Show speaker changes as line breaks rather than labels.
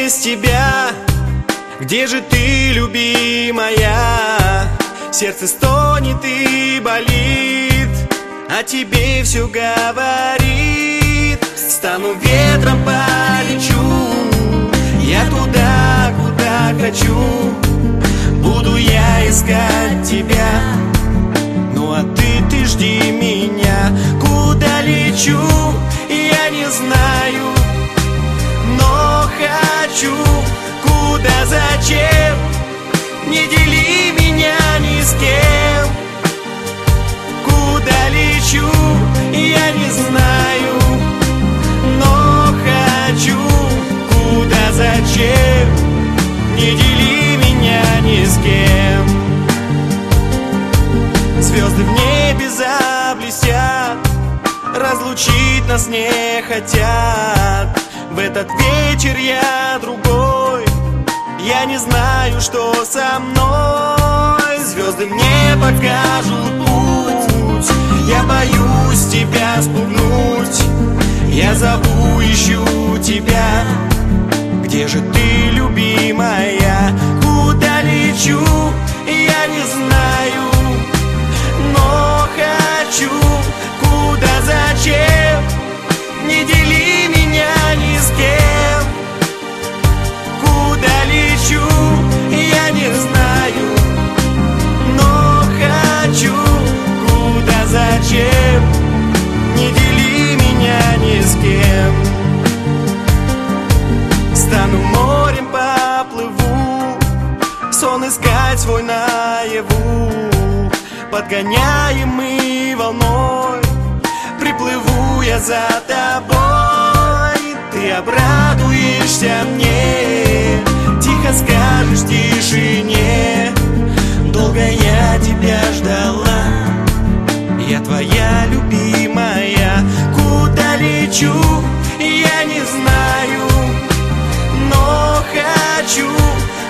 без тебя? Где же ты, любимая? Сердце стонет и болит, а тебе все говорит. Стану ветром, полечу я туда, куда хочу. Буду я искать тебя, ну а ты жди меня. Куда лечу, я не знаю, но хочу. Куда, зачем? Не дели меня ни с кем. Куда лечу, я не знаю, но хочу. Куда, зачем? Не дели меня ни с кем. Звезды в небе заблестят, разлучить нас не хотят. В этот вечер я другой, я не знаю, что со мной. Звезды мне покажут путь, я боюсь тебя спугнуть. Я зову, ищу тебя. Где же ты, любимая? Куда лечу, я не знаю, но хочу. Куда, зачем? Не дели меня ни с кем. Куда лечу, я не знаю, но хочу. Куда, зачем? Не дели меня ни с кем. Стану морем, поплыву, сон искать свой наяву. Подгоняемый волной приплыву я за тобой. Ты обрадуешься мне, тихо скажешь в тишине: долго я тебя ждала, я твоя любимая. Куда лечу, я не знаю, но хочу.